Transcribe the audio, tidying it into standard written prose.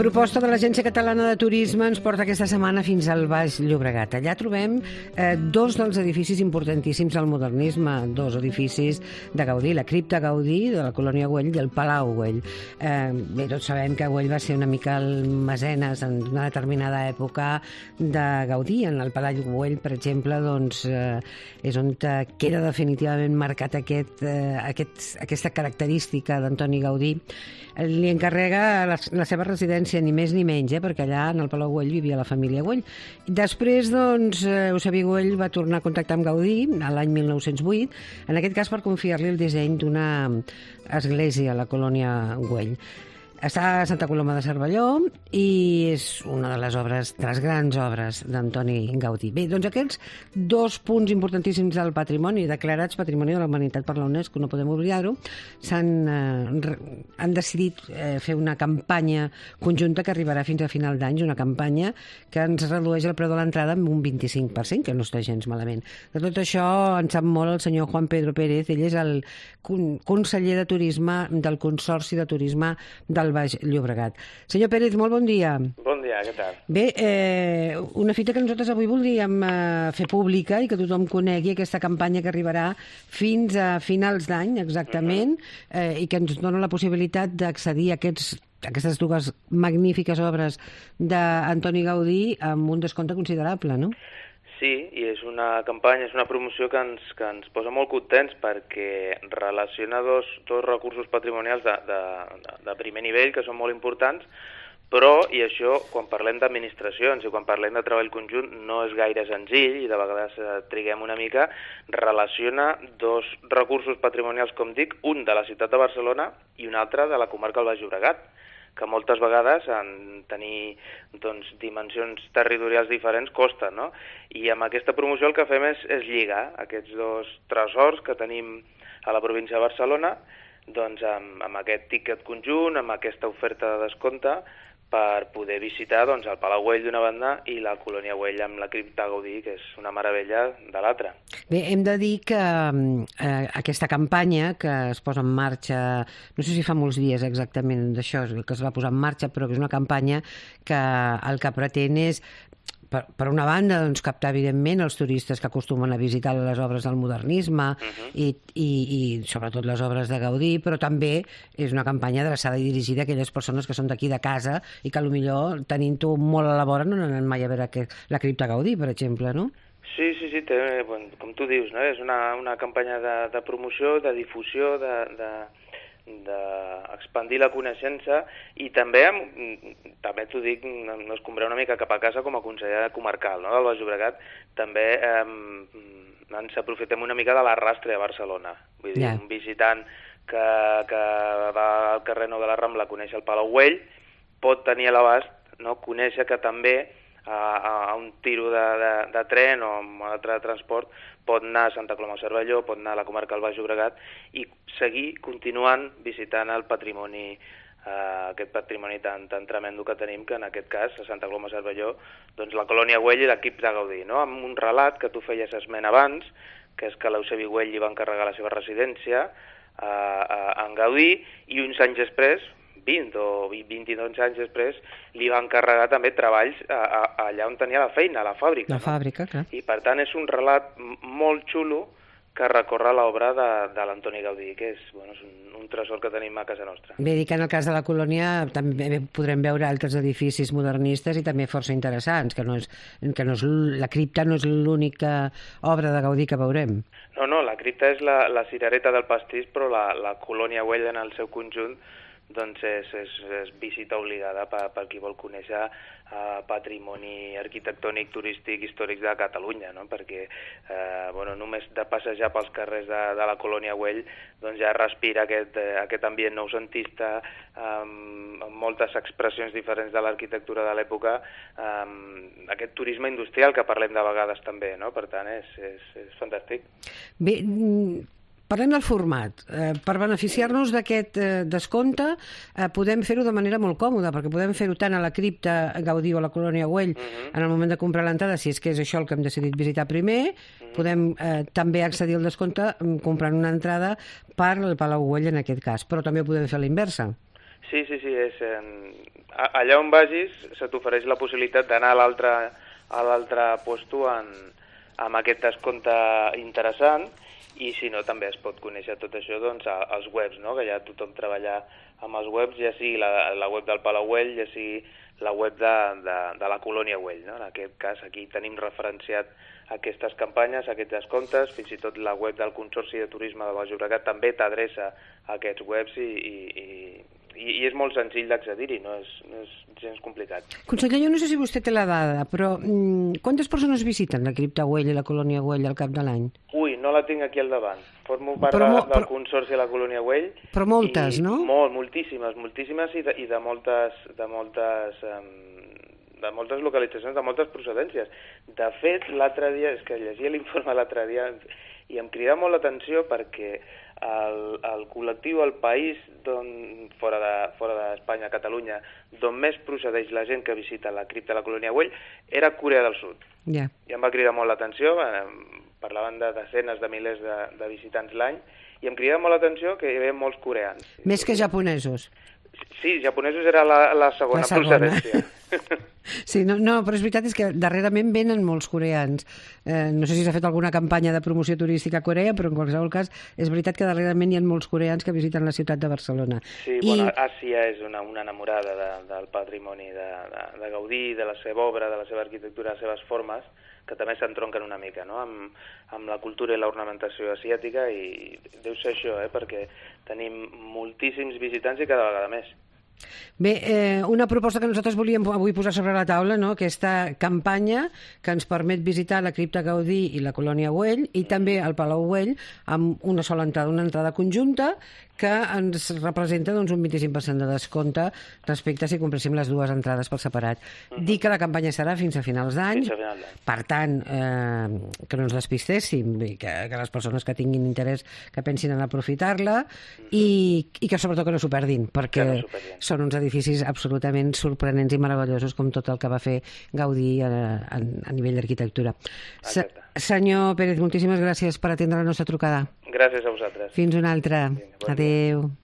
proposta de l'Agència Catalana de Turisme ens porta aquesta setmana fins al Baix Llobregat. Allà trobem dos dels edificis importantíssims del modernisme, dos edificis de Gaudí, la Cripta Gaudí de la Colònia Güell i el Palau Güell. Bé, tots sabem que Güell va ser una mica el mecenes en una determinada època de Gaudí. En el Palau Güell, per exemple, doncs, és on queda definitivament marcat aquesta característica d'Antoni Gaudí. Li encarrega la seva residència, ni més ni menys, perquè allà en el Palau Güell vivia la família Güell. Després, doncs, Eusebi Güell va tornar a contactar amb Gaudí l'any 1908, en aquest cas per confiar-li el disseny d'una església a la colònia Güell. Està a Santa Coloma de Cervelló i és una de les grans obres d'Antoni Gaudí. Bé, doncs aquests dos punts importantíssims del patrimoni, declarats Patrimoni de la Humanitat per la UNESCO, no podem oblidar-ho, han decidit fer una campanya conjunta que arribarà fins a final d'any, una campanya que ens redueix el preu de l'entrada amb un 25%, que no està gens malament. De tot això en sap molt el senyor Juan Pedro Pérez, ell és el conseller de Turisme del Consorci de Turisme del Baix Llobregat. Senyor Pérez, molt bon dia. Bon dia, què tal? Bé, una fita que nosaltres avui voldríem fer pública i que tothom conegui aquesta campanya que arribarà fins a finals d'any, exactament, i que ens dona la possibilitat d'accedir a aquestes dues magnífiques obres d'Antoni Gaudí amb un descompte considerable, no? Sí, i és una campanya, és una promoció que ens posa molt contents perquè relaciona dos recursos patrimonials de primer nivell que són molt importants, però, i això, quan parlem d'administracions i quan parlem de treball conjunt, no és gaire senzill i de vegades triguem una mica, relaciona dos recursos patrimonials, com dic, un de la ciutat de Barcelona i un altre de la comarca del Baix Llobregat, que moltes vegades en tenir dimensions territorials diferents costa, no? I amb aquesta promoció el que fem és lligar aquests dos tresors que tenim a la província de Barcelona doncs amb aquest tiquet conjunt, amb aquesta oferta de descompte per poder visitar el Palau Güell d'una banda i la colònia Güell amb la Cripta Gaudí, que és una meravella, de l'altra. Bé, hem de dir que aquesta campanya que es posa en marxa, no sé si fa molts dies exactament d'això, que es va posar en marxa, però que és una campanya que el que pretén és, per una banda, doncs, captar, evidentment, els turistes que acostumen a visitar les obres del modernisme i sobretot les obres de Gaudí, però també és una campanya adreçada i dirigida a aquelles persones que són d'aquí de casa i que potser tenint-ho molt a la vora no anen mai a veure la Cripta Gaudí, per exemple, no? Sí, com tu dius, no? És una campanya de promoció, de difusió, d'expandir la coneixença i també t'ho dic, escombrar una mica cap a casa com a conseller comarcal, no? Del Baix Llobregat, també ens aprofitem una mica de l'arrastre de Barcelona. Vull dir, un visitant que va al carrer Nou de la Rambla a conèixer el Palau Güell pot tenir a l'abast, no? Conèixer que també a un tiro de tren o amb un altre transport pot anar a Santa Coloma de Cervelló, pot anar a la comarca del Baix Llobregat i seguir continuant visitant el patrimoni, aquest patrimoni tan tremendo que tenim, que en aquest cas a Santa Coloma de Cervelló, doncs la colònia Güell i l'equip de Gaudí, no? Amb un relat que tu feies esment abans, que és que l'Eusebi Güell li va encarregar la seva residència en Gaudí i uns anys després, 20 o 22 anys després, li va encarregar també treballs allà on tenia la feina, a la fàbrica. La fàbrica, clar. I per tant és un relat molt xulo que recorre l'obra de l'Antoni Gaudí, que és un tresor que tenim a casa nostra. Bé, dic que en el cas de la colònia també podrem veure altres edificis modernistes i també força interessants, que la cripta no és l'única obra de Gaudí que veurem. No, la cripta és la cirereta del pastís, però la colònia Güell en el seu conjunt doncs és visita obligada per qui vol conèixer patrimoni arquitectònic, turístic, històric de Catalunya, no? Perquè només de passejar pels carrers de la colònia Güell doncs ja respira aquest ambient noucentista, amb moltes expressions diferents de l'arquitectura de l'època, aquest turisme industrial que parlem de vegades també, no? Per tant, és fantàstic. Bé, parlem del format. Per beneficiar-nos d'aquest descompte podem fer-ho de manera molt còmoda, perquè podem fer-ho tant a la Cripta Gaudí o a la colònia Güell en el moment de comprar l'entrada, si és que és això el que hem decidit visitar primer. Podem també accedir al descompte comprant una entrada per al Palau Güell en aquest cas, però també ho podem fer a la inversa. Sí, és, allà on vagis se t'ofereix la possibilitat d'anar a l'altre puesto amb aquest descompte interessant, i si no també es pot conèixer tot això doncs, als webs, no? Que ja tothom treballa amb els webs, ja sigui la web del Palau Güell, ja sigui la web de la Colònia Güell, no? En aquest cas aquí tenim referenciat aquestes campanyes, aquests descomptes, fins i tot la web del Consorci de Turisme de Baix Llobregat també t'adreça a aquests webs i és molt senzill d'accedir-hi, no és gens complicat. Conseller, jo no sé si vostè té la dada, però quantes persones visiten la Cripta Güell i la Colònia Güell al cap de l'any? Ui, no la tinc aquí al davant. Formo part del Consorci de la Colònia Güell. Però moltes, no? Moltíssimes i de moltes localitzacions, de moltes procedències. De fet, l'altre dia, és que llegia l'informe l'altre dia i em crida molt l'atenció perquè el col·lectiu, el país fora d'Espanya, Catalunya, d'on més procedeix la gent que visita la cripta de la Colònia Güell, era Corea del Sud. I em va cridar molt l'atenció, parlaven de desenes de milers de visitants l'any, i em crida molt l'atenció que hi havia molts coreans. Més que japonesos. Sí, japonesos era la segona procedència. Sí, no, però és veritat, és que darrerament venen molts coreans. No sé si s'ha fet alguna campanya de promoció turística a Corea, però en qualsevol cas és veritat que darrerament hi ha molts coreans que visiten la ciutat de Barcelona. Sí, bueno, Àsia és una enamorada del patrimoni de Gaudí, de la seva obra, de la seva arquitectura, de les seves formes, que també s'entronquen una mica, no?, amb la cultura i l'ornamentació asiàtica, i deu ser això, perquè tenim moltíssims visitants i cada vegada més. Bé, una proposta que nosaltres volíem avui posar sobre la taula, no?, aquesta campanya que ens permet visitar la Cripta Gaudí i la Colònia Güell i també el Palau Güell amb una sola entrada, una entrada conjunta que ens representa doncs, un 25% de descompte respecte a si compréssim les dues entrades per separat. Dir que la campanya serà fins a finals d'any, per tant, que no ens despistéssim, que les persones que tinguin interès que pensin en aprofitar-la i que sobretot que no s'ho perdin, perquè són uns edificis absolutament sorprenents i meravellosos com tot el que va fer Gaudí a nivell d'arquitectura. Senyor Pérez, moltíssimes gràcies per atendre la nostra trucada. Gràcies a vosaltres. Fins una altra. Adéu.